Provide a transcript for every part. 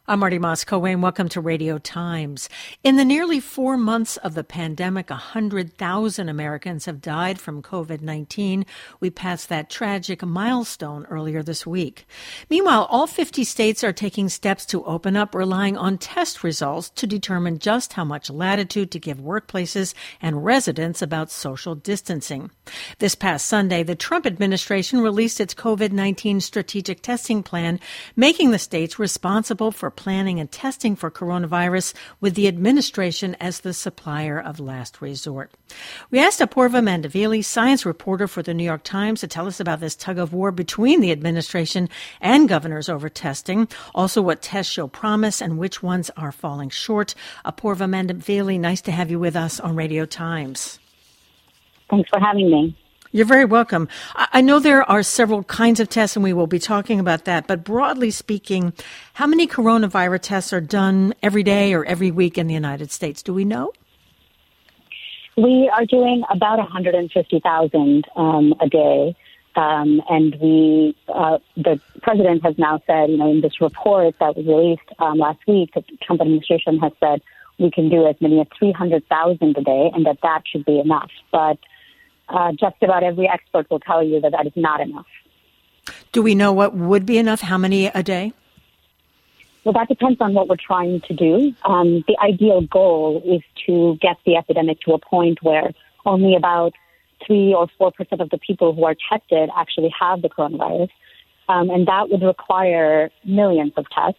I'm Marty Moscoe, welcome to Radio Times. In the nearly 4 months of the pandemic, 100,000 Americans have died from COVID-19. We passed that tragic milestone earlier this week. Meanwhile, all 50 states are taking steps to open up, relying on test results to determine just how much latitude to give workplaces and residents about social distancing. This past Sunday, the Trump administration released its COVID-19 strategic testing plan, making the states responsible for planning and testing for coronavirus, with the administration as the supplier of last resort. We asked Apoorva Mandavili, science reporter for the New York Times, to tell us about this tug of war between the administration and governors over testing, also what tests show promise and which ones are falling short. Apoorva Mandavili, nice to have you with us on Radio Times. Thanks for having me. You're very welcome. I know there are several kinds of tests, and we will be talking about that. But broadly speaking, how many coronavirus tests are done every day or every week in the United States? Do we know? We are doing about 150,000 a day. And the president has now said, in this report that was released last week, the Trump administration has said we can do as many as 300,000 a day, and that should be enough. But just about every expert will tell you that is not enough. Do we know what would be enough? How many a day? Well, that depends on what we're trying to do. The ideal goal is to get the epidemic to a point where only about 3 or 4% of the people who are tested actually have the coronavirus. And that would require millions of tests.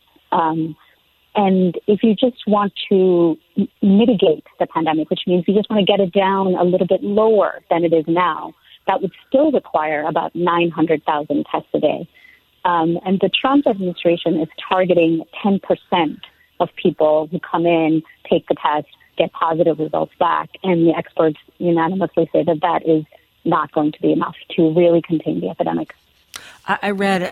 And if you just want to mitigate the pandemic, which means you just want to get it down a little bit lower than it is now, that would still require about 900,000 tests a day. And the Trump administration is targeting 10% of people who come in, take the test, get positive results back. And the experts unanimously say that is not going to be enough to really contain the epidemic. I read,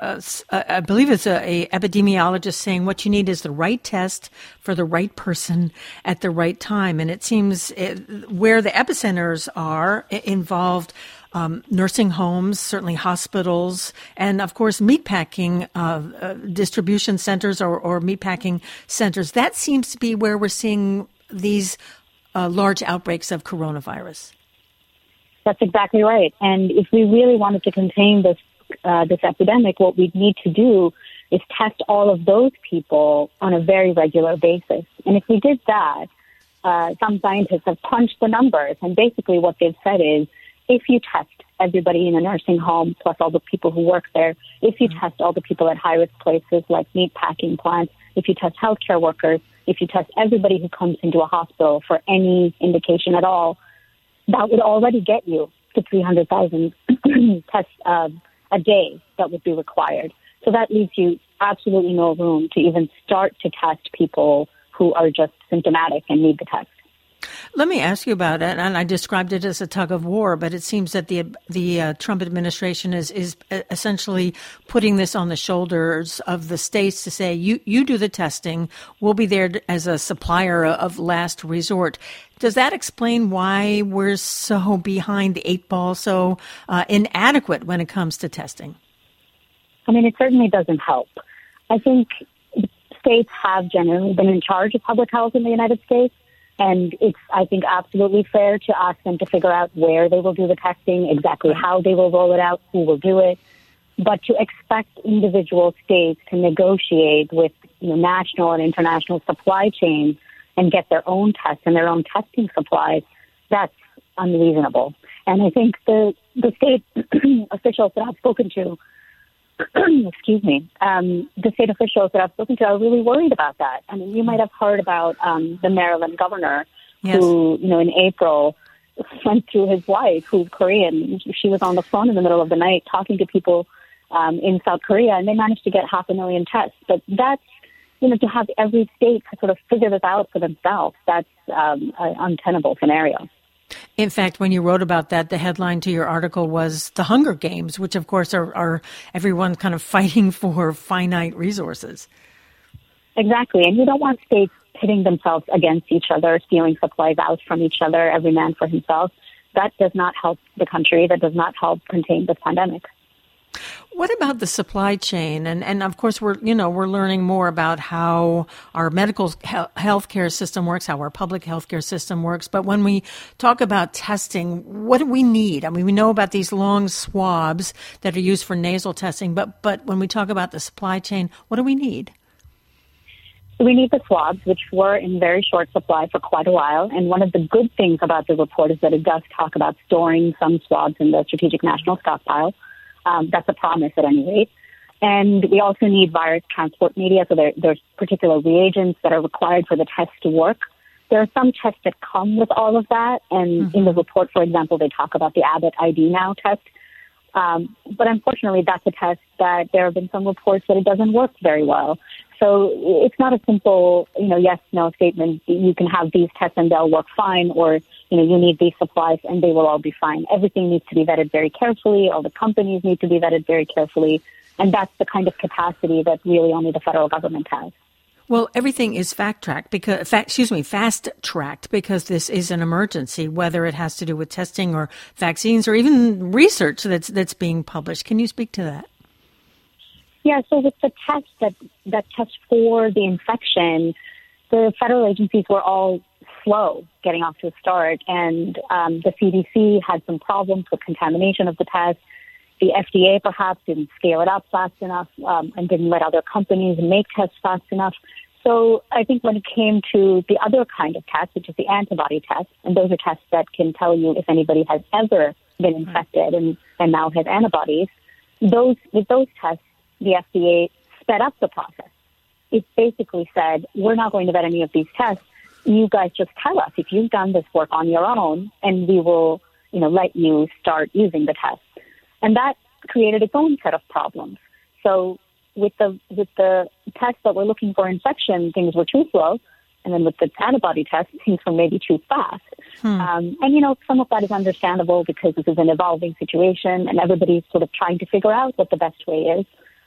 I believe it's a epidemiologist saying what you need is the right test for the right person at the right time. And it seems where the epicenters are involved nursing homes, certainly hospitals, and, of course, meatpacking distribution centers or meatpacking centers. That seems to be where we're seeing these large outbreaks of coronavirus. That's exactly right. And if we really wanted to contain this epidemic, what we'd need to do is test all of those people on a very regular basis. And if we did that, some scientists have punched the numbers. And basically what they've said is, if you test everybody in a nursing home, plus all the people who work there, if you test all the people at high-risk places like meatpacking plants, if you test healthcare workers, if you test everybody who comes into a hospital for any indication at all, that would already get you to 300,000 tests a day that would be required. So that leaves you absolutely no room to even start to test people who are just symptomatic and need the test. Let me ask you about it, and I described it as a tug of war, but it seems that the Trump administration is essentially putting this on the shoulders of the states to say, you do the testing, we'll be there as a supplier of last resort. Does that explain why we're so behind the 8 ball, so inadequate when it comes to testing? I mean, it certainly doesn't help. I think states have generally been in charge of public health in the United States. And it's, I think, absolutely fair to ask them to figure out where they will do the testing, exactly how they will roll it out, who will do it. But to expect individual states to negotiate with national and international supply chains and get their own tests and their own testing supplies, that's unreasonable. And I think the state officials that I've spoken to, the state officials that I've spoken to are really worried about that. I mean, you might have heard about the Maryland governor who, in April went through his wife, who's Korean. She was on the phone in the middle of the night talking to people in South Korea, and they managed to get 500,000 tests. But that's, to have every state sort of figure this out for themselves, that's an untenable scenario. In fact, when you wrote about that, the headline to your article was The Hunger Games, which, of course, are everyone kind of fighting for finite resources. Exactly. And you don't want states pitting themselves against each other, stealing supplies out from each other, every man for himself. That does not help the country. That does not help contain this pandemic. What about the supply chain? And of course, we're learning more about how our medical healthcare system works, how our public healthcare system works. But when we talk about testing, what do we need? I mean, we know about these long swabs that are used for nasal testing, but when we talk about the supply chain, what do we need? We need the swabs, which were in very short supply for quite a while. And one of the good things about the report is that it does talk about storing some swabs in the Strategic National Stockpile. That's a promise at any rate. And we also need virus transport media. So there's particular reagents that are required for the test to work. There are some tests that come with all of that. And in the report, for example, they talk about the Abbott ID Now test. But unfortunately, that's a test that there have been some reports that it doesn't work very well. So it's not a simple, yes, no statement. You can have these tests and they'll work fine, or, you need these supplies and they will all be fine. Everything needs to be vetted very carefully. All the companies need to be vetted very carefully. And that's the kind of capacity that really only the federal government has. Well, everything is fast-tracked because this is an emergency, whether it has to do with testing or vaccines or even research that's being published. Can you speak to that? Yeah, so with the test that test for the infection, the federal agencies were all slow getting off to a start, and the CDC had some problems with contamination of the test. The FDA perhaps didn't scale it up fast enough and didn't let other companies make tests fast enough. So I think when it came to the other kind of test, which is the antibody test, and those are tests that can tell you if anybody has ever been infected and now has antibodies, with those tests, the FDA sped up the process. It basically said, we're not going to vet any of these tests. You guys just tell us if you've done this work on your own, and we will, let you start using the test. And that created its own set of problems. So with the tests that were looking for infection, things were too slow. And then with the antibody test, things were maybe too fast. And, some of that is understandable because this is an evolving situation and everybody's sort of trying to figure out what the best way is.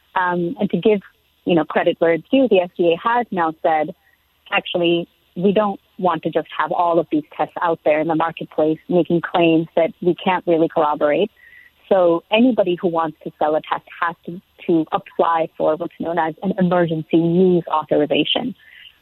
And to give, credit where it's due, the FDA has now said, actually, we don't want to just have all of these tests out there in the marketplace making claims that we can't really corroborate. So anybody who wants to sell a test has to apply for what's known as an emergency use authorization.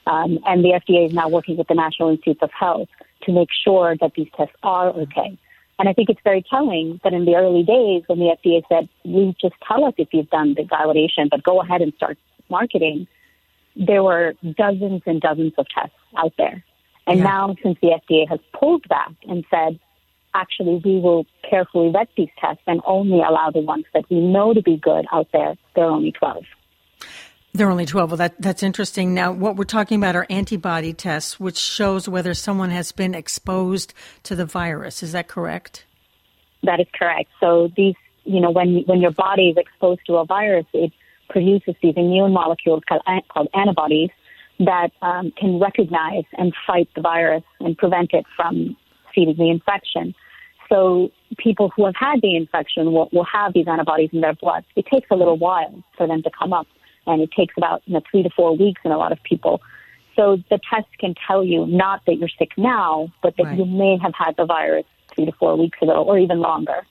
And the FDA is now working with the National Institutes of Health to make sure that these tests are okay. And I think it's very telling that in the early days when the FDA said, you just tell us if you've done the validation, but go ahead and start marketing, there were dozens and dozens of tests out there. And now since the FDA has pulled back and said, actually, we will carefully vet these tests and only allow the ones that we know to be good out there, there are only 12. There are only 12. Well, that's interesting. Now, what we're talking about are antibody tests, which shows whether someone has been exposed to the virus. Is that correct? That is correct. So these, when your body is exposed to a virus, it produces these immune molecules called antibodies that can recognize and fight the virus and prevent it from feeding the infection. So people who have had the infection will have these antibodies in their blood. It takes a little while for them to come up. And it takes about 3 to 4 weeks in a lot of people. So the test can tell you not that you're sick now, but that you may have had the virus 3 to 4 weeks ago or even longer.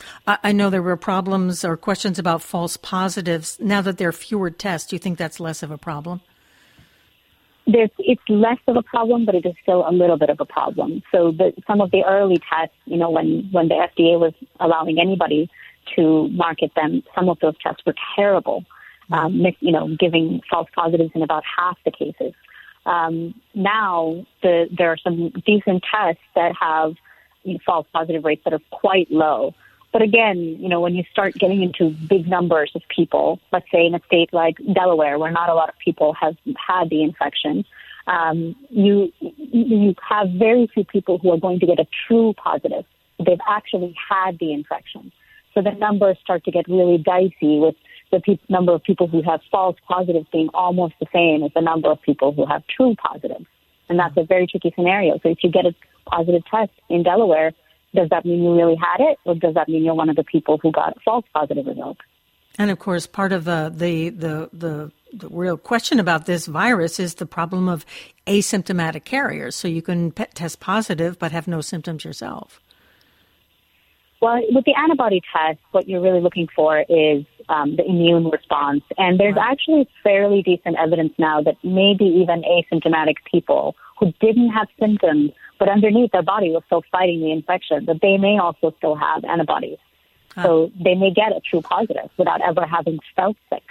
I know there were problems or questions about false positives. Now that there are fewer tests, do you think that's less of a problem? It's less of a problem, but it is still a little bit of a problem. So some of the early tests, when the FDA was allowing anybody to market them, some of those tests were terrible. Giving false positives in about half the cases. Now there are some decent tests that have false positive rates that are quite low. But again, when you start getting into big numbers of people, let's say in a state like Delaware, where not a lot of people have had the infection, you have very few people who are going to get a true positive. They've actually had the infection. So the numbers start to get really dicey with the number of people who have false positives being almost the same as the number of people who have true positives. And that's a very tricky scenario. So if you get a positive test in Delaware, does that mean you really had it, or does that mean you're one of the people who got a false positive result? And of course, part of the real question about this virus is the problem of asymptomatic carriers. So you can test positive but have no symptoms yourself. Well, with the antibody test, what you're really looking for is the immune response. And there's actually fairly decent evidence now that maybe even asymptomatic people who didn't have symptoms, but underneath their body was still fighting the infection, that they may also still have antibodies. So they may get a true positive without ever having felt sick.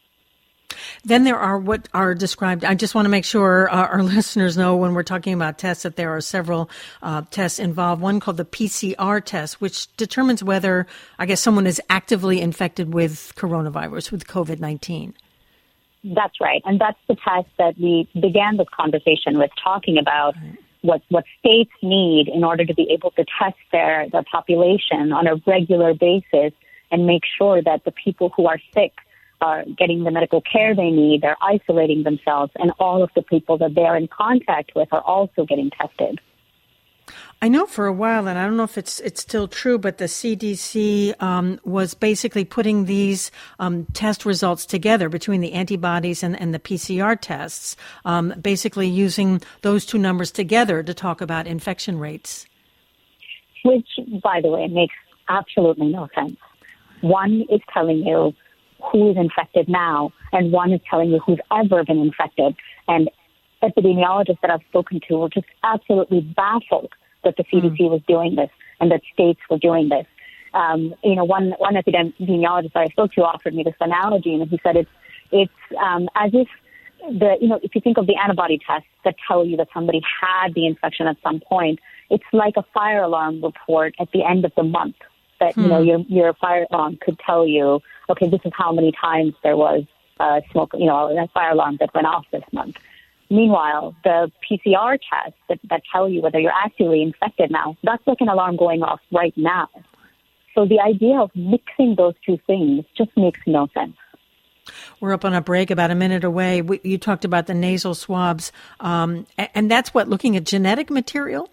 Then there are what are described. I just want to make sure our listeners know when we're talking about tests that there are several tests involved. One called the PCR test, which determines whether, I guess, someone is actively infected with coronavirus, with COVID-19. That's right. And that's the test that we began this conversation with, talking about what states need in order to be able to test their population on a regular basis and make sure that the people who are sick are getting the medical care they need, they're isolating themselves, and all of the people that they're in contact with are also getting tested. I know for a while, and I don't know if it's still true, but the CDC was basically putting these test results together between the antibodies and the PCR tests, basically using those two numbers together to talk about infection rates. Which, by the way, makes absolutely no sense. One is telling you who is infected now, and one is telling you who's ever been infected. And epidemiologists that I've spoken to were just absolutely baffled that the CDC was doing this and that states were doing this. One epidemiologist that I spoke to offered me this analogy, and he said it's as if if you think of the antibody tests that tell you that somebody had the infection at some point, it's like a fire alarm report at the end of the month. That your fire alarm could tell you, okay, this is how many times there was a fire alarm that went off this month. Meanwhile, the PCR tests that tell you whether you're actually infected now, that's like an alarm going off right now. So the idea of mixing those two things just makes no sense. We're up on a break, about a minute away. You talked about the nasal swabs, and that's looking at genetic material?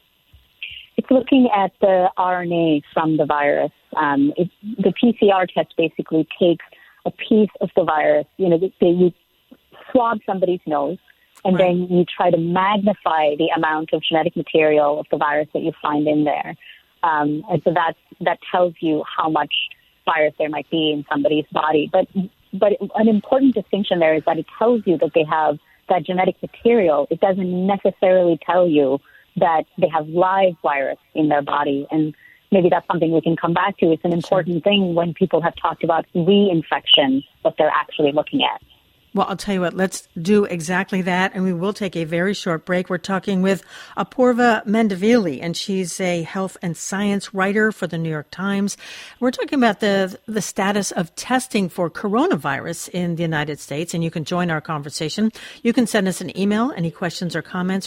It's looking at the RNA from the virus. The PCR test basically takes a piece of the virus. You swab somebody's nose, and then you try to magnify the amount of genetic material of the virus that you find in there. And so that tells you how much virus there might be in somebody's body. But an important distinction there is that it tells you that they have that genetic material. It doesn't necessarily tell you that they have live virus in their body. And maybe that's something we can come back to. It's an important thing when people have talked about reinfection, what they're actually looking at. Well, I'll tell you what, let's do exactly that, and we will take a very short break. We're talking with Apoorva Mandavili, and she's a health and science writer for the New York Times. We're talking about the status of testing for coronavirus in the United States, and you can join our conversation. You can send us an email, any questions or comments,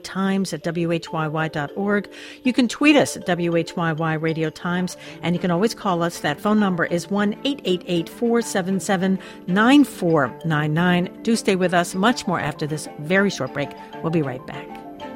radiotimes@whyy.org. You can tweet us at WHYY Radio Times, and you can always call us. That phone number is 1-888-477-9499. Do stay with us. Much more after this very short break. We'll be right back.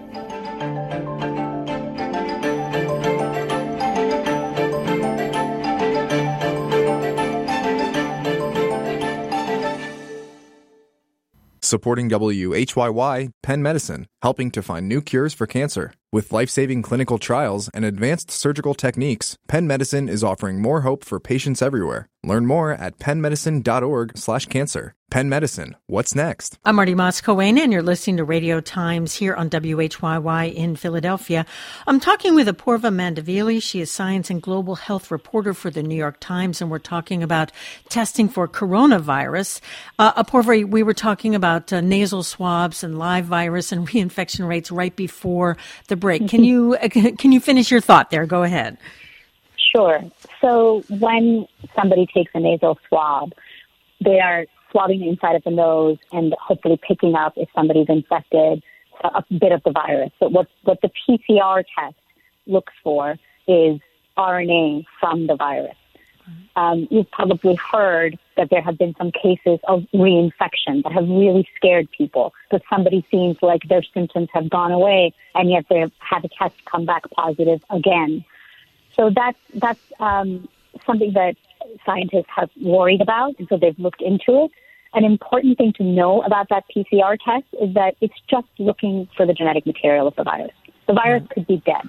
Supporting WHYY, Penn Medicine, helping to find new cures for cancer. With life-saving clinical trials and advanced surgical techniques, Penn Medicine is offering more hope for patients everywhere. Learn more at pennmedicine.org/cancer. Penn Medicine, what's next? I'm Marty Moss-Coane, and you're listening to Radio Times here on WHYY in Philadelphia. I'm talking with Apoorva Mandavili. She is science and global health reporter for the New York Times, and we're talking about testing for coronavirus. Apoorva, we were talking about nasal swabs and live virus and reinfection rates right before the break. Can you finish your thought there? Go ahead. Sure. So when somebody takes a nasal swab, they are swabbing the inside of the nose and hopefully picking up, if somebody's infected, a bit of the virus. But what the PCR test looks for is RNA from the virus. You've probably heard that there have been some cases of reinfection that have really scared people, that somebody seems like their symptoms have gone away and yet they've had a test come back positive again. So that's something that scientists have worried about, and so they've looked into it. An important thing to know about that PCR test is that it's just looking for the genetic material of the virus. The virus could be dead.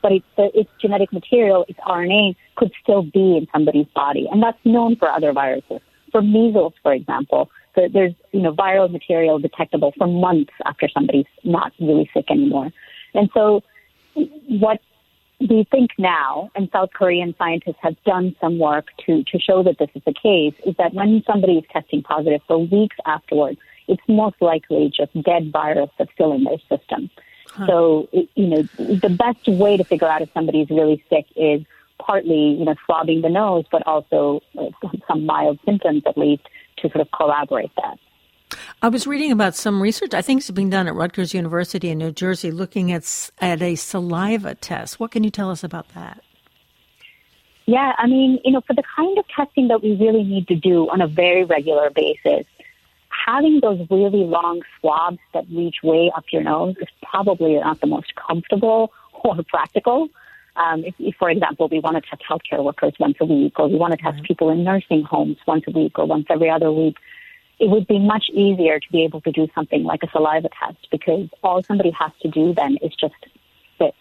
but its genetic material, its RNA, could still be in somebody's body. And that's known for other viruses. For measles, for example, there's viral material detectable for months after somebody's not really sick anymore. And so what we think now, and South Korean scientists have done some work to show that this is the case, is that when somebody is testing positive for weeks afterwards, it's most likely just dead virus that's still in their system. Huh. So, the best way to figure out if somebody is really sick is partly, swabbing the nose, but also some mild symptoms at least to sort of corroborate that. I was reading about some research, I think it's being done at Rutgers University in New Jersey, looking at a saliva test. What can you tell us about that? Yeah, I mean, for the kind of testing that we really need to do on a very regular basis, having those really long swabs that reach way up your nose is probably not the most comfortable or practical. If, for example, we want to test healthcare workers once a week, or we want to test people in nursing homes once a week or once every other week, it would be much easier to be able to do something like a saliva test, because all somebody has to do then is just spit.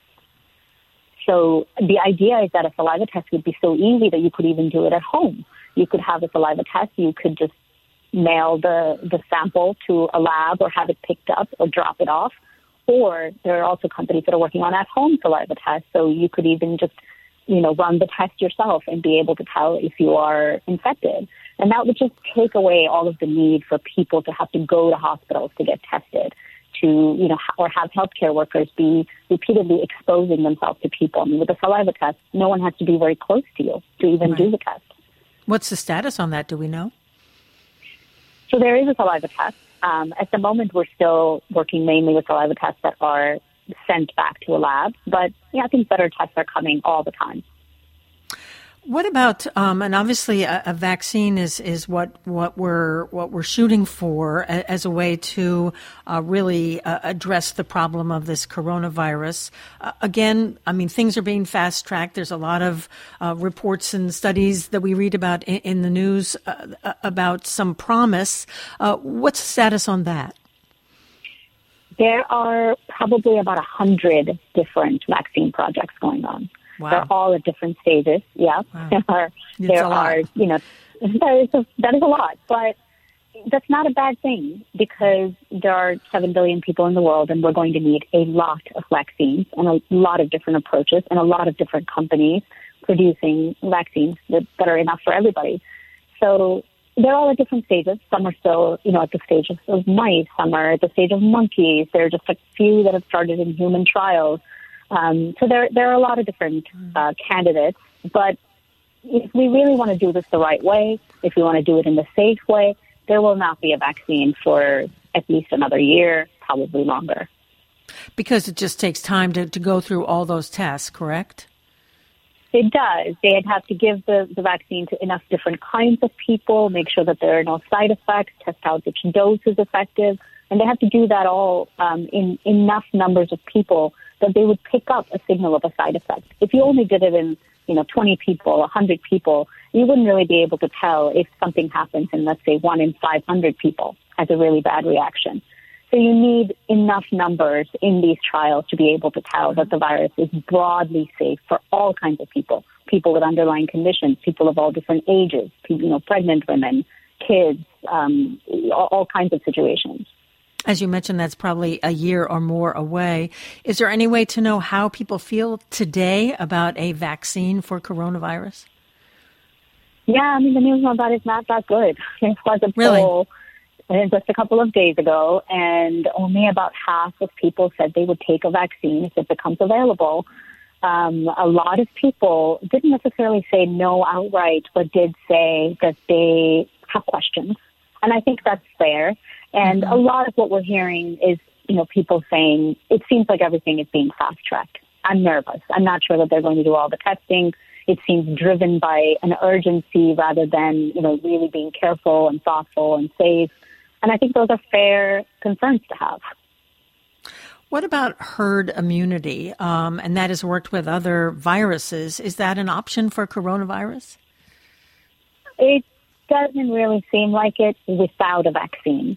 So the idea is that a saliva test would be so easy that you could even do it at home. You could have a saliva test. You could just mail the sample to a lab or have it picked up or drop it off. Or there are also companies that are working on at-home saliva tests, so you could even just, run the test yourself and be able to tell if you are infected. And that would just take away all of the need for people to have to go to hospitals to get tested, or have healthcare workers be repeatedly exposing themselves to people. I mean, with a saliva test, no one has to be very close to you to even do the test. What's the status on that? Do we know? So there is a saliva test. At the moment, we're still working mainly with saliva tests that are sent back to a lab. But I think better tests are coming all the time. What about, and obviously a vaccine is what we're shooting for as a way to really address the problem of this coronavirus. Again, I mean, things are being fast-tracked. There's a lot of reports and studies that we read about in the news about some promise. What's the status on that? There are probably about 100 different vaccine projects going on. Wow. They're all at different stages. Yeah, wow. there are. That is a lot, but that's not a bad thing, because there are 7 billion people in the world, and we're going to need a lot of vaccines and a lot of different approaches and a lot of different companies producing vaccines that are enough for everybody. So they're all at different stages. Some are still, at the stage of mice. Some are at the stage of monkeys. There are just a few that have started in human trials. So there are a lot of different candidates, but if we really want to do this the right way, if we want to do it in the safe way, there will not be a vaccine for at least another year, probably longer. Because it just takes time to go through all those tests, correct? It does. They'd have to give the vaccine to enough different kinds of people, make sure that there are no side effects, test out which dose is effective, and they have to do that all in enough numbers of people that they would pick up a signal of a side effect. If you only did it in, 20 people, 100 people, you wouldn't really be able to tell if something happens in, let's say, 1 in 500 people has a really bad reaction. So you need enough numbers in these trials to be able to tell that the virus is broadly safe for all kinds of people, people with underlying conditions, people of all different ages, people, pregnant women, kids, all kinds of situations. As you mentioned, that's probably a year or more away. Is there any way to know how people feel today about a vaccine for coronavirus? Yeah, I mean, the news on that is not that good. There was a poll just a couple of days ago, and only about half of people said they would take a vaccine if it becomes available. A lot of people didn't necessarily say no outright, but did say that they have questions. And I think that's fair. And a lot of what we're hearing is, people saying, it seems like everything is being fast-tracked. I'm nervous. I'm not sure that they're going to do all the testing. It seems driven by an urgency rather than, really being careful and thoughtful and safe. And I think those are fair concerns to have. What about herd immunity? And that has worked with other viruses. Is that an option for coronavirus? It doesn't really seem like it without a vaccine.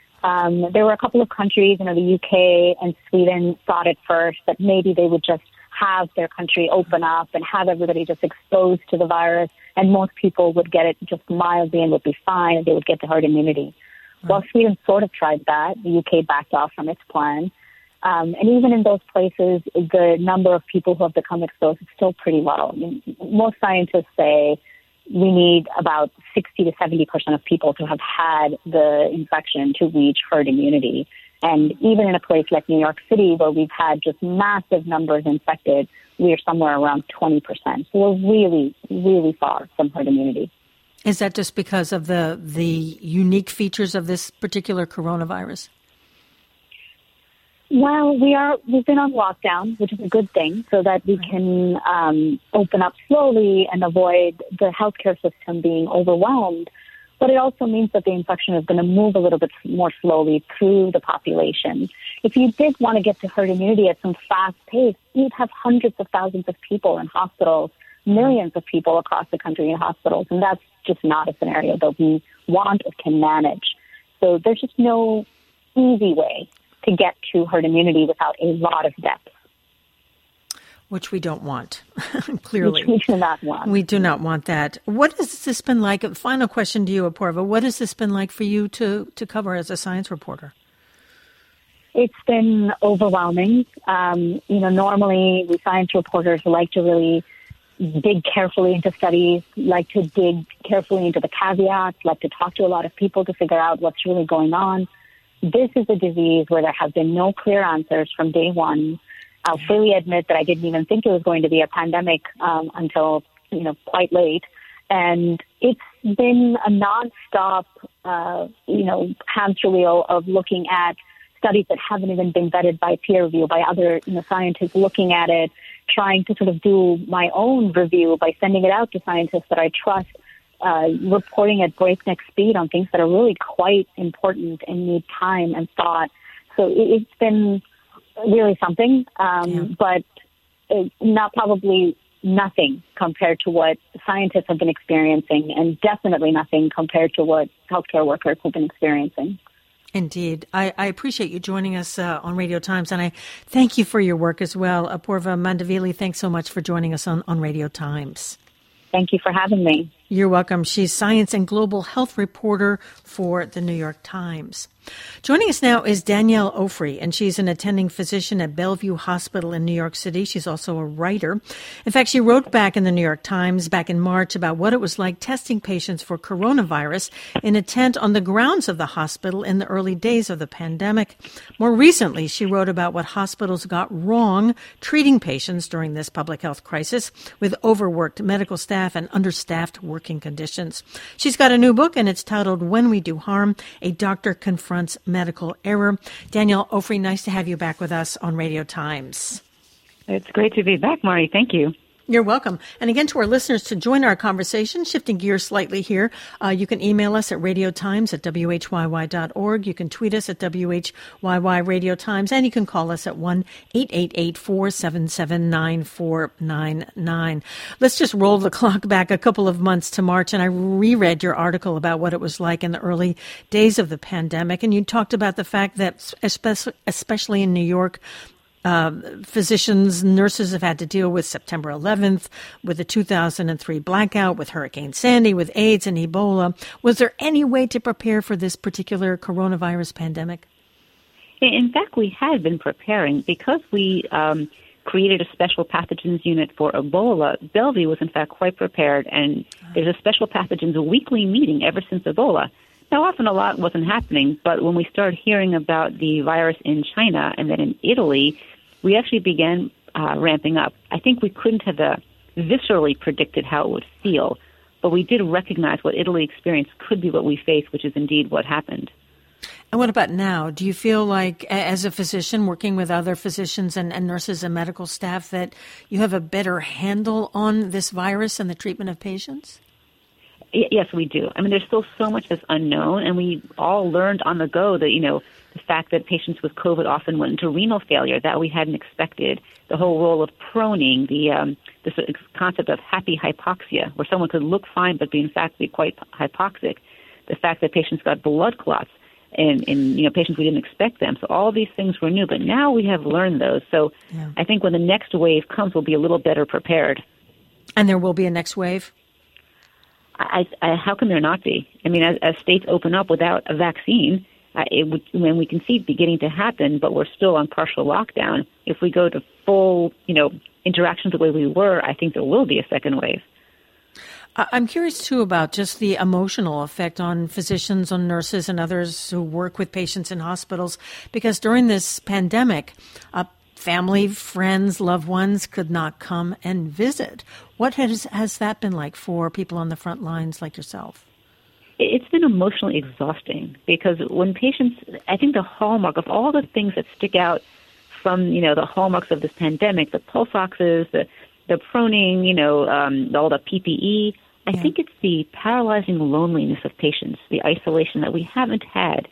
There were a couple of countries, the UK and Sweden thought at first that maybe they would just have their country open up and have everybody just exposed to the virus, and most people would get it just mildly and would be fine, and they would get the herd immunity. Right. Well, Sweden sort of tried that. The UK backed off from its plan. And even in those places, the number of people who have become exposed is still pretty low. I mean, most scientists say we need about 60 to 70% of people to have had the infection to reach herd immunity. And even in a place like New York City, where we've had just massive numbers infected, we are somewhere around 20%. So we're really, really far from herd immunity. Is that just because of the unique features of this particular coronavirus? Well, we've been on lockdown, which is a good thing, so that we can open up slowly and avoid the healthcare system being overwhelmed. But it also means that the infection is going to move a little bit more slowly through the population. If you did want to get to herd immunity at some fast pace, you'd have hundreds of thousands of people in hospitals, millions of people across the country in hospitals, and that's just not a scenario that we want or can manage. So there's just no easy way to get to herd immunity without a lot of deaths. Which we don't want, clearly. Which we do not want. We do not want that. What has this been like? A final question to you, Apoorva. What has this been like for you to cover as a science reporter? It's been overwhelming. Normally we science reporters like to really dig carefully into studies, like to dig carefully into the caveats, like to talk to a lot of people to figure out what's really going on. This is a disease where there have been no clear answers from day one. I'll freely admit that I didn't even think it was going to be a pandemic until, quite late. And it's been a nonstop, hamster wheel of looking at studies that haven't even been vetted by peer review, by other scientists looking at it, trying to sort of do my own review by sending it out to scientists that I trust, reporting at breakneck speed on things that are really quite important and need time and thought. So it's been really something, but not probably nothing compared to what scientists have been experiencing, and definitely nothing compared to what healthcare workers have been experiencing. Indeed. I appreciate you joining us on Radio Times, and I thank you for your work as well. Apoorva Mandavili, thanks so much for joining us on Radio Times. Thank you for having me. You're welcome. She's science and global health reporter for the New York Times. Joining us now is Danielle Ofri, and she's an attending physician at Bellevue Hospital in New York City. She's also a writer. In fact, she wrote back in the New York Times back in March about what it was like testing patients for coronavirus in a tent on the grounds of the hospital in the early days of the pandemic. More recently, she wrote about what hospitals got wrong treating patients during this public health crisis with overworked medical staff and understaffed working conditions. She's got a new book, and it's titled When We Do Harm, A Doctor Confronts Medical Error. Danielle Ofri, nice to have you back with us on Radio Times. It's great to be back, Mari. Thank you. You're welcome. And again, to our listeners, to join our conversation, shifting gears slightly here, you can email us at radiotimes@whyy.org. You can tweet us at WHYY Radio Times, and you can call us at 1-888-477-9499. Let's just roll the clock back a couple of months to March, and I reread your article about what it was like in the early days of the pandemic, and you talked about the fact that, especially in New York, physicians, nurses have had to deal with September 11th, with the 2003 blackout, with Hurricane Sandy, with AIDS and Ebola. Was there any way to prepare for this particular coronavirus pandemic? In fact, we had been preparing because we created a special pathogens unit for Ebola. Bellevue was, in fact, quite prepared, and there's a special pathogens weekly meeting ever since Ebola. Now, often a lot wasn't happening, but when we started hearing about the virus in China and then in Italy, we actually began ramping up. I think we couldn't have viscerally predicted how it would feel, but we did recognize what Italy experienced could be what we face, which is indeed what happened. And what about now? Do you feel like, as a physician working with other physicians and nurses and medical staff, that you have a better handle on this virus and the treatment of patients? Yes, we do. I mean, there's still so much that's unknown, and we all learned on the go that, the fact that patients with COVID often went into renal failure that we hadn't expected, the whole role of proning, this concept of happy hypoxia, where someone could look fine but in fact be quite hypoxic, the fact that patients got blood clots. in patients we didn't expect them. So all these things were new, but now we have learned those. So I think when the next wave comes, we'll be a little better prepared. And there will be a next wave? How can there not be? I mean, as states open up without a vaccine, we can see it beginning to happen, but we're still on partial lockdown. If we go to full, interactions the way we were, I think there will be a second wave. I'm curious, too, about just the emotional effect on physicians, on nurses, and others who work with patients in hospitals, because during this pandemic, family, friends, loved ones could not come and visit. What has that been like for people on the front lines like yourself? It's been emotionally exhausting because when patients, I think the hallmark of all the things that stick out from, the hallmarks of this pandemic, the pulse oxes, the proning, all the PPE, I think it's the paralyzing loneliness of patients, the isolation that we haven't had.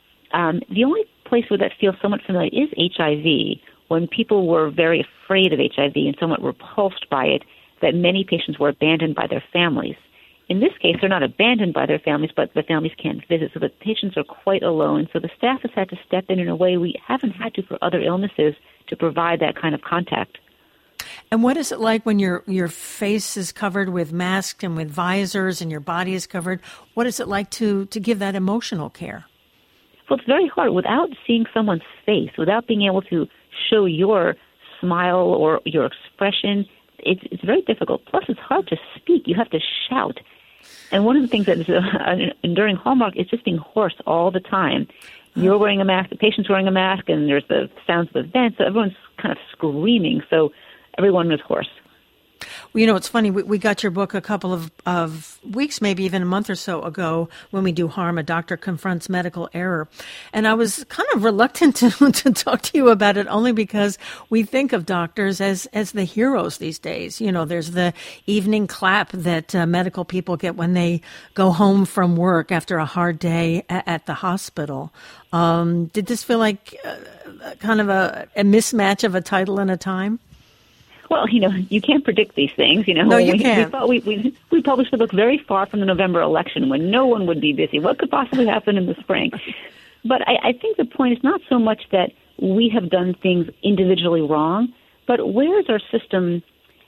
The only place where that feels somewhat familiar is HIV, when people were very afraid of HIV and somewhat repulsed by it, that many patients were abandoned by their families. In this case, they're not abandoned by their families, but the families can't visit, so the patients are quite alone. So the staff has had to step in a way we haven't had to for other illnesses to provide that kind of contact. And what is it like when your face is covered with masks and with visors and your body is covered? What is it like to give that emotional care? Well, it's very hard. Without seeing someone's face, without being able to show your smile or your expression, it's very difficult. Plus, it's hard to speak. You have to shout. And one of the things that is enduring hallmark is just being hoarse all the time. You're wearing a mask, the patient's wearing a mask, and there's the sounds of the vent, so everyone's kind of screaming. So everyone was hoarse. Well, it's funny. We got your book a couple of weeks, maybe even a month or so ago when we do Harm, A Doctor Confronts Medical Error. And I was kind of reluctant to talk to you about it only because we think of doctors as the heroes these days. There's the evening clap that medical people get when they go home from work after a hard day at the hospital. Did this feel like kind of a mismatch of a title and a time? Well, you can't predict these things. No, you can't. We published the book very far from the November election when no one would be busy. What could possibly happen in the spring? But I think the point is not so much that we have done things individually wrong, but where is our system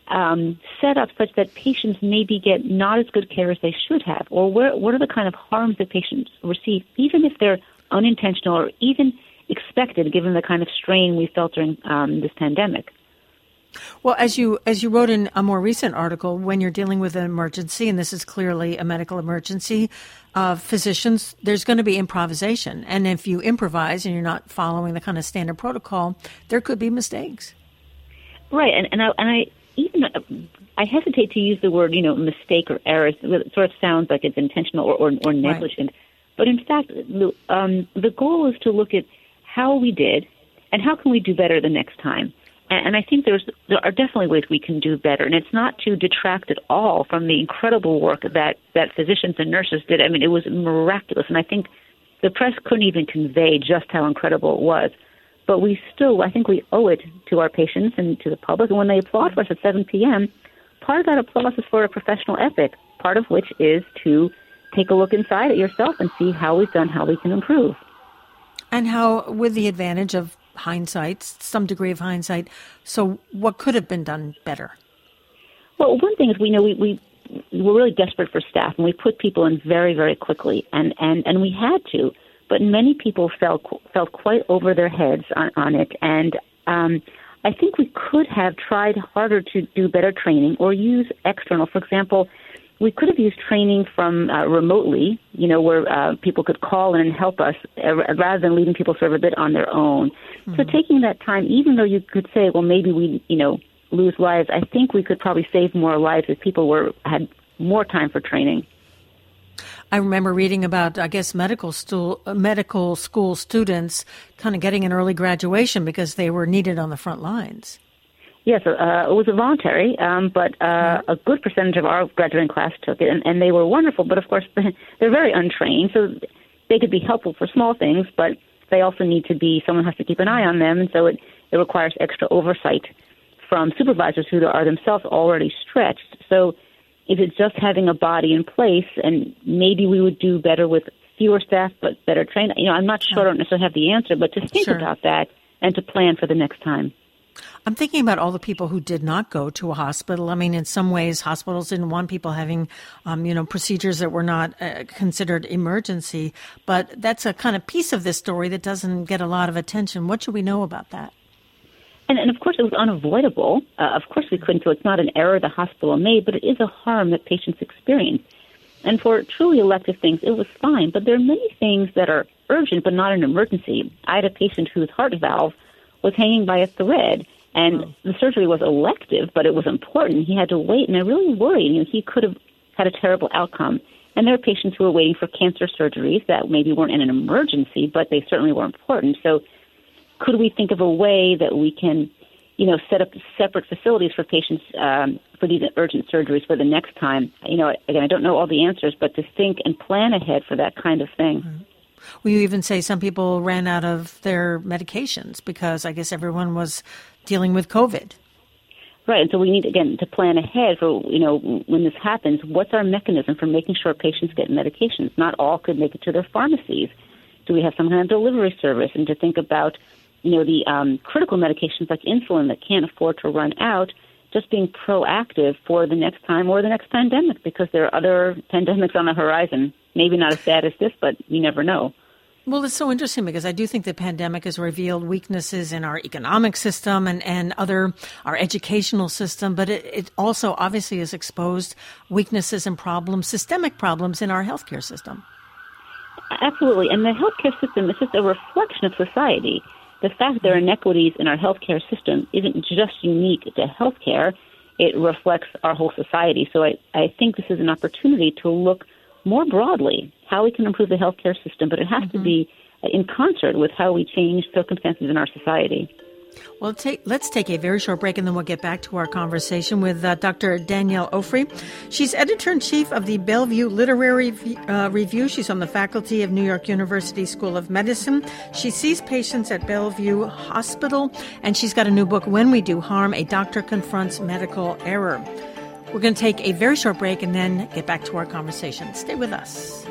set up such that patients maybe get not as good care as they should have? Or what are the kind of harms that patients receive, even if they're unintentional or even expected, given the kind of strain we felt during this pandemic? Well, as you wrote in a more recent article, when you're dealing with an emergency, and this is clearly a medical emergency, physicians, there's going to be improvisation. And if you improvise and you're not following the kind of standard protocol, there could be mistakes. Right. And I hesitate to use the word, mistake or error. It sort of sounds like it's intentional or negligent. Right. But in fact, the goal is to look at how we did and how can we do better the next time. And I think there are definitely ways we can do better. And it's not to detract at all from the incredible work that physicians and nurses did. I mean, it was miraculous. And I think the press couldn't even convey just how incredible it was. But I think we owe it to our patients and to the public. And when they applaud for us at 7 p.m., part of that applause is for a professional ethic, part of which is to take a look inside at yourself and see how we've done, how we can improve. And how, with the advantage of hindsight, some degree of hindsight. So what could have been done better? Well, one thing is we were really desperate for staff, and we put people in very, very quickly, and we had to. But many people felt quite over their heads on it, and I think we could have tried harder to do better training or use external. For example, we could have used training from remotely, where people could call in and help us rather than leaving people sort of a bit on their own. Mm-hmm. So taking that time, even though you could say, well, maybe we, lose lives, I think we could probably save more lives if people had more time for training. I remember reading about, I guess, medical school students kind of getting an early graduation because they were needed on the front lines. Yes, it was voluntary, but a good percentage of our graduating class took it, and they were wonderful. But, of course, they're very untrained, so they could be helpful for small things, but they also need to be, someone has to keep an eye on them, and so it requires extra oversight from supervisors who are themselves already stretched. So if it's just having a body in place, and maybe we would do better with fewer staff but better trained? I'm not sure. I don't necessarily have the answer, but to think about that and to plan for the next time. I'm thinking about all the people who did not go to a hospital. I mean, in some ways, hospitals didn't want people having, procedures that were not considered emergency. But that's a kind of piece of this story that doesn't get a lot of attention. What should we know about that? And of course, it was unavoidable. Of course, we couldn't. So it's not an error the hospital made, but it is a harm that patients experience. And for truly elective things, it was fine. But there are many things that are urgent but not an emergency. I had a patient whose heart valve was hanging by a thread, and the surgery was elective, but it was important. He had to wait, and I really worried. He could have had a terrible outcome. And there are patients who are waiting for cancer surgeries that maybe weren't in an emergency, but they certainly were important. So could we think of a way that we can, set up separate facilities for patients for these urgent surgeries for the next time? Again, I don't know all the answers, but to think and plan ahead for that kind of thing. Mm-hmm. Well, you even say some people ran out of their medications because I guess everyone was dealing with COVID. Right. And so we need, again, to plan ahead for, when this happens, what's our mechanism for making sure patients get medications? Not all could make it to their pharmacies. Do we have some kind of delivery service? And to think about, the critical medications like insulin that can't afford to run out, just being proactive for the next time or the next pandemic, because there are other pandemics on the horizon. Maybe not as bad as this, but you never know. Well, it's so interesting because I do think the pandemic has revealed weaknesses in our economic system and our educational system, but it also obviously has exposed weaknesses and problems, systemic problems in our healthcare system. Absolutely. And the healthcare system is just a reflection of society. The fact that there are inequities in our healthcare system isn't just unique to healthcare. It reflects our whole society. So I think this is an opportunity to look more broadly how we can improve the healthcare system, but it has to be in concert with how we change circumstances in our society. Well, let's take a very short break, and then we'll get back to our conversation with Dr. Danielle Ofri. She's editor-in-chief of the Bellevue Literary Review. She's on the faculty of New York University School of Medicine. She sees patients at Bellevue Hospital, and she's got a new book, When We Do Harm, A Doctor Confronts Medical Error. We're going to take a very short break and then get back to our conversation. Stay with us.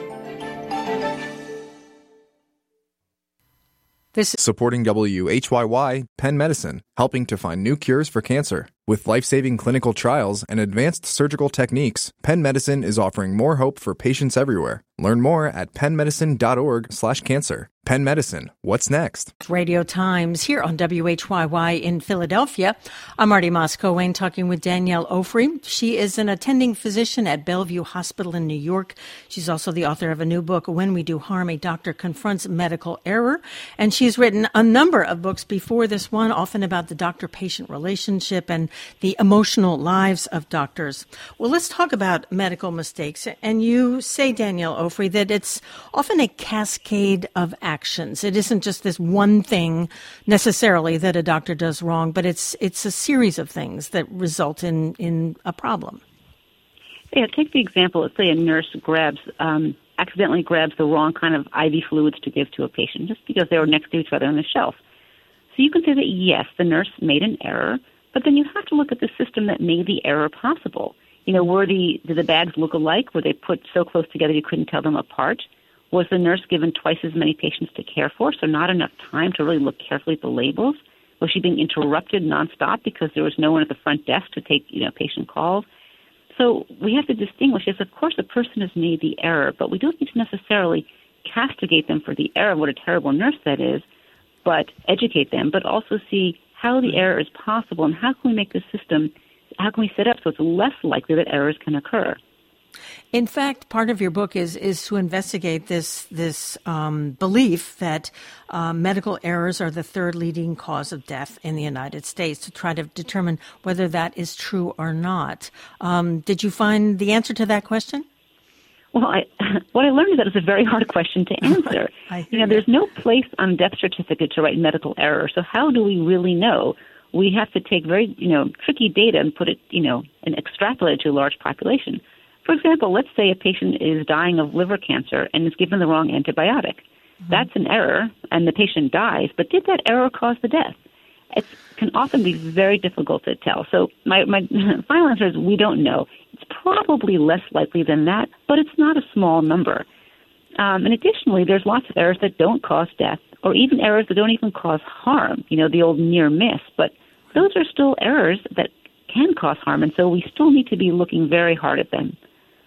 Supporting WHYY, Penn Medicine, helping to find new cures for cancer. With life-saving clinical trials and advanced surgical techniques, Penn Medicine is offering more hope for patients everywhere. Learn more at pennmedicine.org/cancer. Penn Medicine, what's next? Radio Times here on WHYY in Philadelphia. I'm Marty Moscow-Wayne talking with Danielle Ofri. She is an attending physician at Bellevue Hospital in New York. She's also the author of a new book, When We Do Harm, A Doctor Confronts Medical Error. And she's written a number of books before this one, often about the doctor-patient relationship and the emotional lives of doctors. Well, let's talk about medical mistakes. And you say, Danielle Ofri, that it's often a cascade of actions. It isn't just this one thing necessarily that a doctor does wrong, but it's a series of things that result in a problem. Yeah, take the example. Let's say a nurse accidentally grabs the wrong kind of IV fluids to give to a patient just because they were next to each other on the shelf. So you can say that, yes, the nurse made an error, but then you have to look at the system that made the error possible. Did the bags look alike? Were they put so close together you couldn't tell them apart? Was the nurse given twice as many patients to care for, so not enough time to really look carefully at the labels? Was she being interrupted nonstop because there was no one at the front desk to take, patient calls? So we have to distinguish. Yes, of course, a person has made the error, but we don't need to necessarily castigate them for the error, what a terrible nurse that is, but educate them, but also see how the error is possible and how can we make the system, how can we set up so it's less likely that errors can occur. In fact, part of your book is to investigate this belief that medical errors are the third leading cause of death in the United States, to try to determine whether that is true or not. Did you find the answer to that question? Well, what I learned is that it's a very hard question to answer. There's no place on a death certificate to write medical error. So how do we really know? We have to take very, tricky data and put it, and extrapolate it to a large population. For example, let's say a patient is dying of liver cancer and is given the wrong antibiotic. Mm-hmm. That's an error, and the patient dies. But did that error cause the death? It can often be very difficult to tell. So my final answer is we don't know. It's probably less likely than that, but it's not a small number. And additionally, there's lots of errors that don't cause death, or even errors that don't even cause harm, the old near miss. But those are still errors that can cause harm, and so we still need to be looking very hard at them.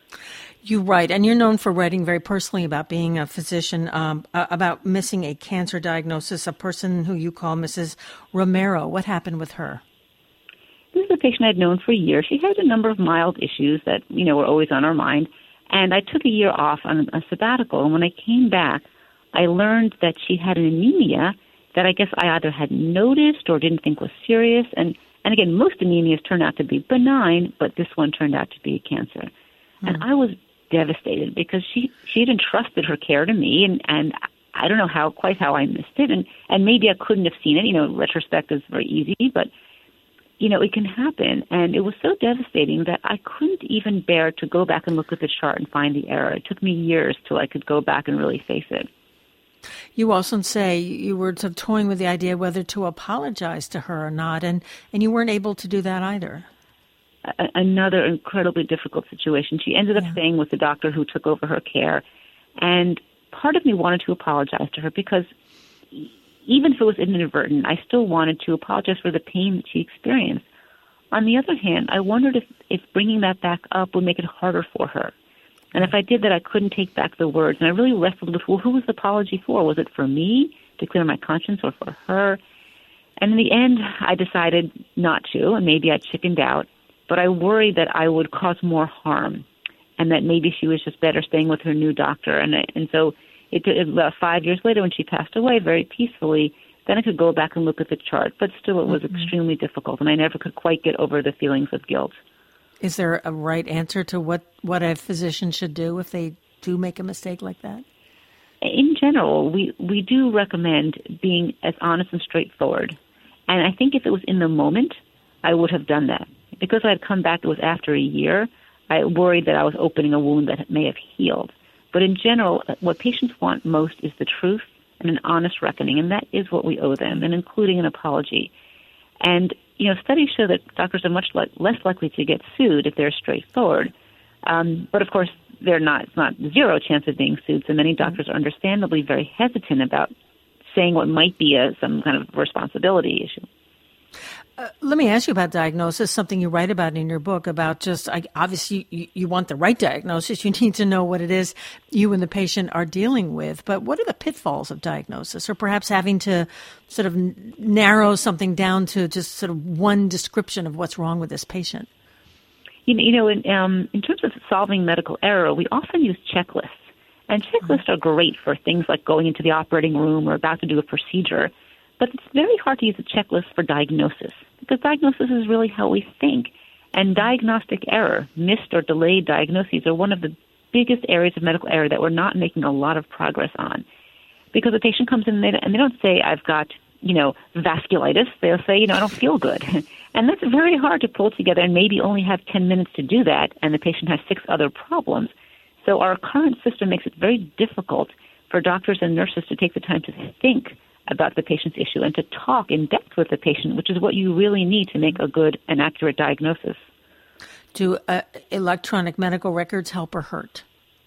You write, and you're known for writing very personally about being a physician, about missing a cancer diagnosis, a person who you call Mrs. Romero. What happened with her? This is a patient I'd known for years. She had a number of mild issues that, were always on our mind. And I took a year off on a sabbatical. And when I came back, I learned that she had an anemia that I guess I either hadn't noticed or didn't think was serious. And again, most anemias turn out to be benign, but this one turned out to be a cancer. And I was devastated because she had entrusted her care to me, and I don't know quite how I missed it. And maybe I couldn't have seen it. Retrospect is very easy, but it can happen. And it was so devastating that I couldn't even bear to go back and look at the chart and find the error. It took me years till I could go back and really face it. You also say you were sort of toying with the idea whether to apologize to her or not, and you weren't able to do that either. Another incredibly difficult situation. She ended up staying with the doctor who took over her care. And part of me wanted to apologize to her because even if it was inadvertent, I still wanted to apologize for the pain that she experienced. On the other hand, I wondered if bringing that back up would make it harder for her. And if I did that, I couldn't take back the words. And I really wrestled with, who was the apology for? Was it for me to clear my conscience or for her? And in the end, I decided not to, and maybe I chickened out. But I worried that I would cause more harm and that maybe she was just better staying with her new doctor. And so it about 5 years later when she passed away very peacefully, then I could go back and look at the chart. But still, it was extremely difficult, and I never could quite get over the feelings of guilt. Is there a right answer to what a physician should do if they do make a mistake like that? In general, we do recommend being as honest and straightforward. And I think if it was in the moment, I would have done that. Because I had come back, it was after a year, I worried that I was opening a wound that may have healed. But in general, what patients want most is the truth and an honest reckoning, and that is what we owe them, and including an apology. And, studies show that doctors are much less likely to get sued if they're straightforward. But, of course, it's not zero chance of being sued, so many doctors are understandably very hesitant about saying what might be some kind of responsibility issue. Let me ask you about diagnosis, something you write about in your book about just, obviously you want the right diagnosis. You need to know what it is you and the patient are dealing with. But what are the pitfalls of diagnosis, or perhaps having to sort of narrow something down to just sort of one description of what's wrong with this patient? In terms of solving medical error, we often use checklists. And checklists are great for things like going into the operating room or about to do a procedure. But it's very hard to use a checklist for diagnosis, because diagnosis is really how we think. And diagnostic error, missed or delayed diagnoses, are one of the biggest areas of medical error that we're not making a lot of progress on. Because the patient comes in and they don't say, I've got, vasculitis. They'll say, I don't feel good. And that's very hard to pull together and maybe only have 10 minutes to do that, and the patient has 6 other problems. So our current system makes it very difficult for doctors and nurses to take the time to think about the patient's issue and to talk in depth with the patient, which is what you really need to make a good and accurate diagnosis. Do electronic medical records help or hurt?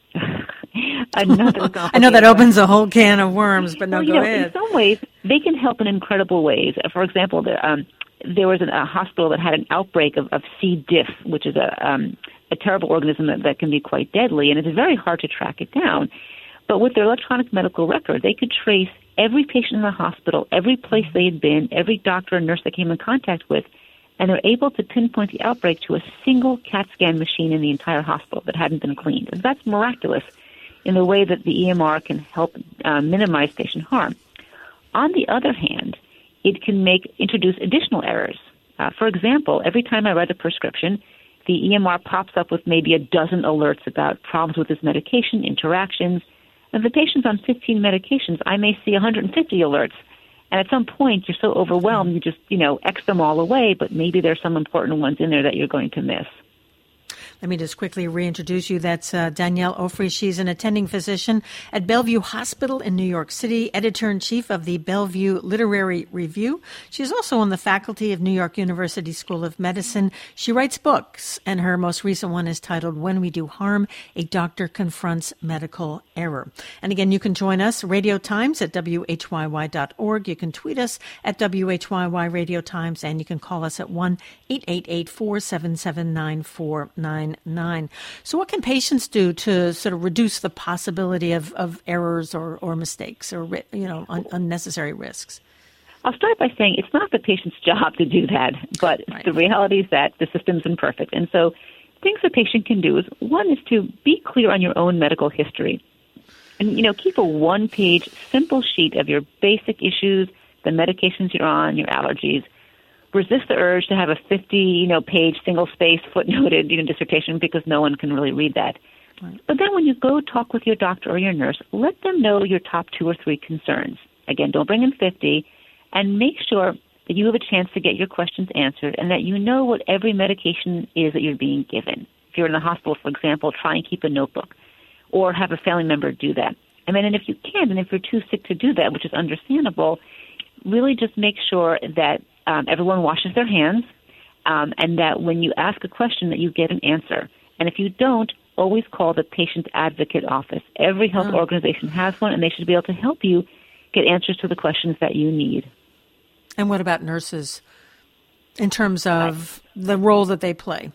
I know that opens a whole can of worms, but go ahead. In some ways, they can help in incredible ways. For example, there was a hospital that had an outbreak of C. diff, which is a terrible organism that can be quite deadly, and it's very hard to track it down. But with their electronic medical record, they could trace every patient in the hospital, every place they had been, every doctor and nurse they came in contact with, and they're able to pinpoint the outbreak to a single CAT scan machine in the entire hospital that hadn't been cleaned. And that's miraculous in the way that the EMR can help minimize patient harm. On the other hand, it can introduce additional errors. For example, every time I write a prescription, the EMR pops up with maybe a dozen alerts about problems with this medication, interactions. And if the patient's on 15 medications, I may see 150 alerts. And at some point, you're so overwhelmed, you just, X them all away, but maybe there's some important ones in there that you're going to miss. Let me just quickly reintroduce you. That's Danielle Ofri. She's an attending physician at Bellevue Hospital in New York City, editor-in-chief of the Bellevue Literary Review. She's also on the faculty of New York University School of Medicine. She writes books, and her most recent one is titled When We Do Harm, A Doctor Confronts Medical Error. And again, you can join us, Radio Times at WHYY.org. You can tweet us at WHYY Radio Times, and you can call us at 1-888-477-9499. So what can patients do to sort of reduce the possibility of errors or mistakes or, unnecessary risks? I'll start by saying it's not the patient's job to do that, but the reality is that the system's imperfect. And so things the patient can do is, one is to be clear on your own medical history. And, keep a one-page simple sheet of your basic issues, the medications you're on, your allergies. Resist the urge to have a 50-page single-space footnoted dissertation, because no one can really read that. Right. But then when you go talk with your doctor or your nurse, let them know your top 2 or 3 concerns. Again, don't bring in 50, and make sure that you have a chance to get your questions answered and that you know what every medication is that you're being given. If you're in the hospital, for example, try and keep a notebook or have a family member do that. And then if you can, and if you're too sick to do that, which is understandable, really just make sure that everyone washes their hands, and that when you ask a question that you get an answer. And if you don't, always call the patient advocate office. Every health organization has one, and they should be able to help you get answers to the questions that you need. And what about nurses in terms of the role that they play?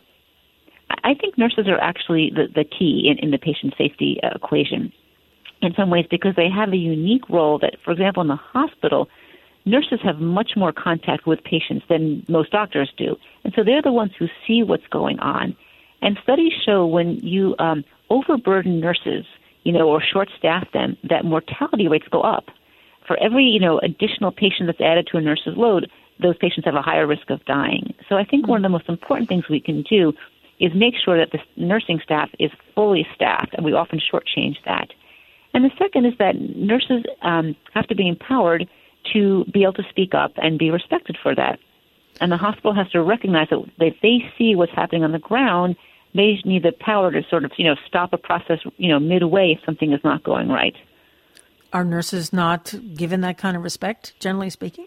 I think nurses are actually the key in the patient safety equation in some ways, because they have a unique role that, for example, in the hospital, nurses have much more contact with patients than most doctors do. And so they're the ones who see what's going on. And studies show when you overburden nurses, or short-staff them, that mortality rates go up. For every, additional patient that's added to a nurse's load, those patients have a higher risk of dying. So I think one of the most important things we can do is make sure that the nursing staff is fully staffed, and we often shortchange that. And the second is that nurses have to be empowered to be able to speak up and be respected for that. And the hospital has to recognize that if they see what's happening on the ground, they need the power to sort of, stop a process, midway if something is not going right. Are nurses not given that kind of respect, generally speaking?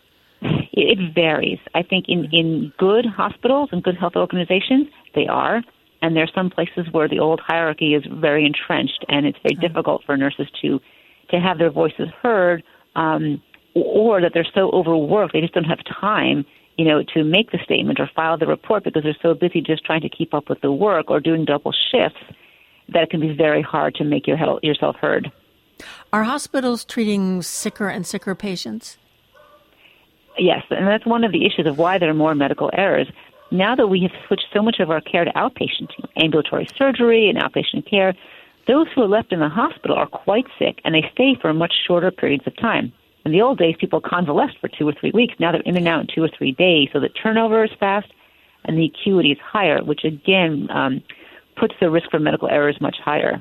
It varies. I think in good hospitals and good health organizations, they are. And there are some places where the old hierarchy is very entrenched, and it's very difficult for nurses to have their voices heard, or that they're so overworked they just don't have time, to make the statement or file the report because they're so busy just trying to keep up with the work or doing double shifts that it can be very hard to make yourself heard. Are hospitals treating sicker and sicker patients? Yes, and that's one of the issues of why there are more medical errors. Now that we have switched so much of our care to outpatient, ambulatory surgery and outpatient care, those who are left in the hospital are quite sick, and they stay for much shorter periods of time. In the old days, people convalesced for 2 or 3 weeks. Now they're in and out in 2 or 3 days, so the turnover is fast and the acuity is higher, which again puts the risk for medical errors much higher.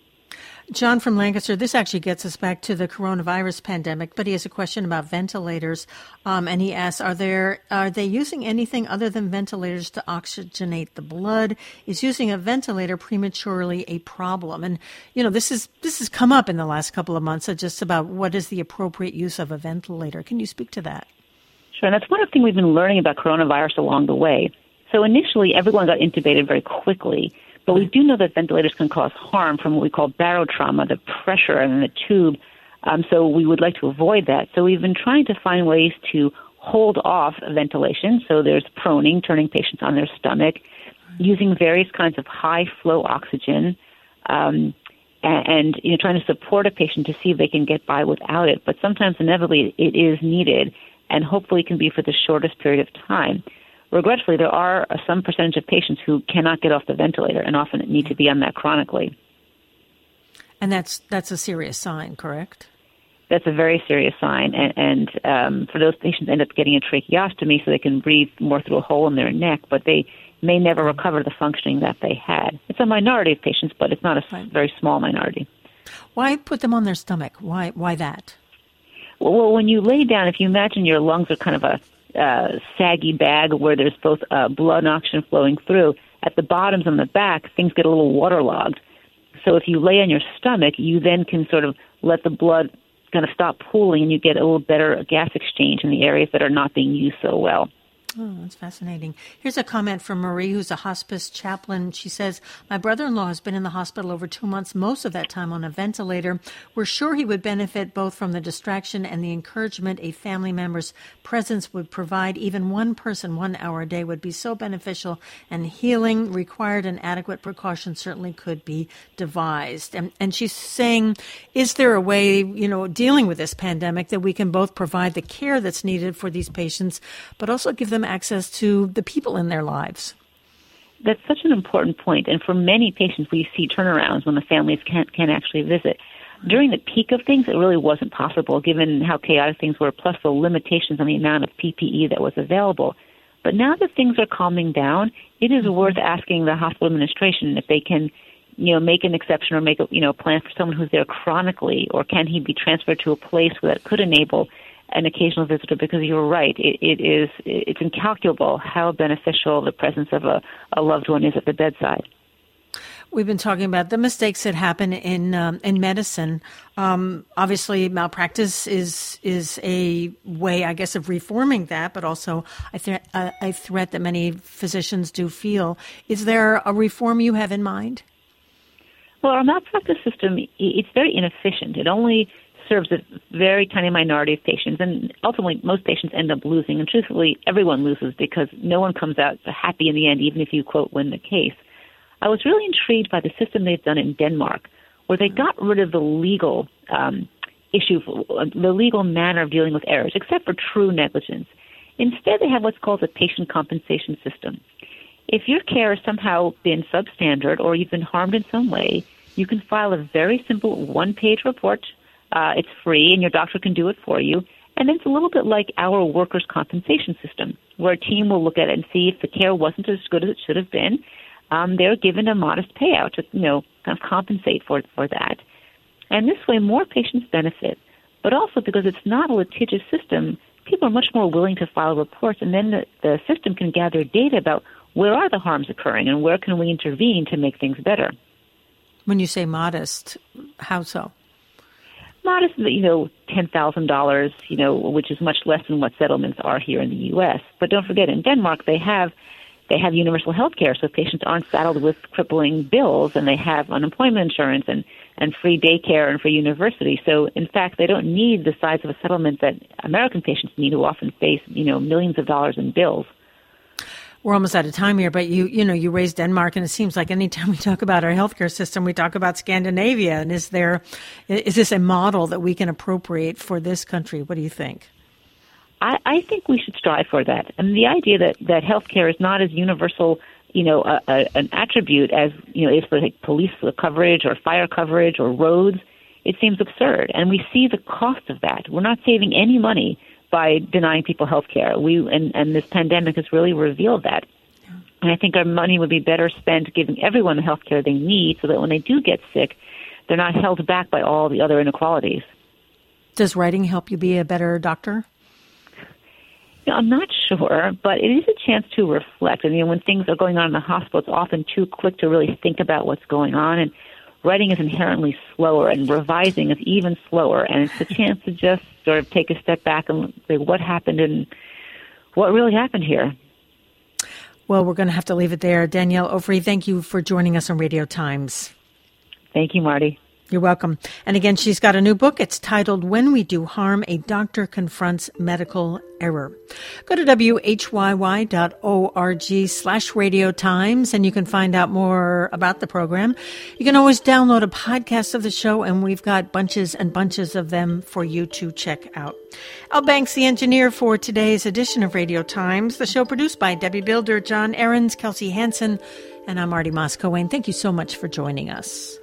John from Lancaster, this actually gets us back to the coronavirus pandemic, but he has a question about ventilators, and he asks, are they using anything other than ventilators to oxygenate the blood? Is using a ventilator prematurely a problem? And, this has come up in the last couple of months, just about what is the appropriate use of a ventilator. Can you speak to that? Sure, and that's one of the things we've been learning about coronavirus along the way. So initially, everyone got intubated very quickly. But we do know that ventilators can cause harm from what we call barotrauma, the pressure in the tube. So we would like to avoid that. So we've been trying to find ways to hold off ventilation. So there's proning, turning patients on their stomach, using various kinds of high-flow oxygen, and trying to support a patient to see if they can get by without it. But sometimes, inevitably, it is needed, and hopefully can be for the shortest period of time. Regretfully, there are some percentage of patients who cannot get off the ventilator and often need to be on that chronically. And that's a serious sign, correct? That's a very serious sign. And for those patients, end up getting a tracheostomy so they can breathe more through a hole in their neck, but they may never recover the functioning that they had. It's a minority of patients, but it's not a very small minority. Why put them on their stomach? Why that? Well, when you lay down, if you imagine your lungs are kind of a saggy bag where there's both blood and oxygen flowing through, at the bottoms and the back, things get a little waterlogged. So if you lay on your stomach, you then can sort of let the blood kind of stop pooling, and you get a little better gas exchange in the areas that are not being used so well. Oh, that's fascinating. Here's a comment from Marie, who's a hospice chaplain. She says, my brother-in-law has been in the hospital over 2 months, most of that time on a ventilator. We're sure he would benefit both from the distraction and the encouragement a family member's presence would provide. Even one person 1 hour a day would be so beneficial, and healing required and adequate precautions certainly could be devised. And she's saying, is there a way, dealing with this pandemic that we can both provide the care that's needed for these patients, but also give them access to the people in their lives? That's such an important point. And for many patients, we see turnarounds when the families can't actually visit. During the peak of things, it really wasn't possible, given how chaotic things were, plus the limitations on the amount of PPE that was available. But now that things are calming down, it is worth asking the hospital administration if they can, make an exception or make a plan for someone who's there chronically, or can he be transferred to a place that could enable an occasional visitor, because you're right, it's incalculable how beneficial the presence of a loved one is at the bedside. We've been talking about the mistakes that happen in medicine. Obviously, malpractice is a way, I guess, of reforming that, but also a threat that many physicians do feel. Is there a reform you have in mind? Well, our malpractice system, it's very inefficient. It only serves a very tiny minority of patients, and ultimately most patients end up losing, and truthfully everyone loses because no one comes out happy in the end, even if you, quote, win the case. I was really intrigued by the system they've done in Denmark, where they got rid of the legal issue, the legal manner of dealing with errors, except for true negligence. Instead, they have what's called a patient compensation system. If your care has somehow been substandard or you've been harmed in some way, you can file a very simple one-page report. It's free, and your doctor can do it for you. And then it's a little bit like our workers' compensation system, where a team will look at it and see if the care wasn't as good as it should have been. They're given a modest payout to, kind of compensate for that. And this way, more patients benefit. But also because it's not a litigious system, people are much more willing to file reports, and then the system can gather data about where are the harms occurring and where can we intervene to make things better. When you say modest, how so? Modest, $10,000, which is much less than what settlements are here in the U.S. But don't forget, in Denmark, they have universal health care, so patients aren't saddled with crippling bills, and they have unemployment insurance and free daycare and free university. So, in fact, they don't need the size of a settlement that American patients need, who often face, millions of dollars in bills. We're almost out of time here, but you raised Denmark, and it seems like anytime we talk about our healthcare system, we talk about Scandinavia. And is this a model that we can appropriate for this country? What do you think? I think we should strive for that. And the idea that healthcare is not as universal, an attribute as, is for like police coverage or fire coverage or roads, it seems absurd. And we see the cost of that. We're not saving any money by denying people health care. And this pandemic has really revealed that. Yeah. And I think our money would be better spent giving everyone the health care they need so that when they do get sick, they're not held back by all the other inequalities. Does writing help you be a better doctor? I'm not sure, but it is a chance to reflect. And, when things are going on in the hospital, it's often too quick to really think about what's going on. And writing is inherently slower, and revising is even slower. And it's a chance to just sort of take a step back and say, what happened and what really happened here? Well, we're going to have to leave it there. Danielle Ofri, thank you for joining us on Radio Times. Thank you, Marty. You're welcome. And again, she's got a new book. It's titled When We Do Harm, A Doctor Confronts Medical Error. Go to whyy.org/Radio Times, and you can find out more about the program. You can always download a podcast of the show, and we've got bunches and bunches of them for you to check out. Al Banks, the engineer for today's edition of Radio Times. The show produced by Debbie Builder, John Ahrens, Kelsey Hansen, and I'm Marty Moscow. Thank you so much for joining us.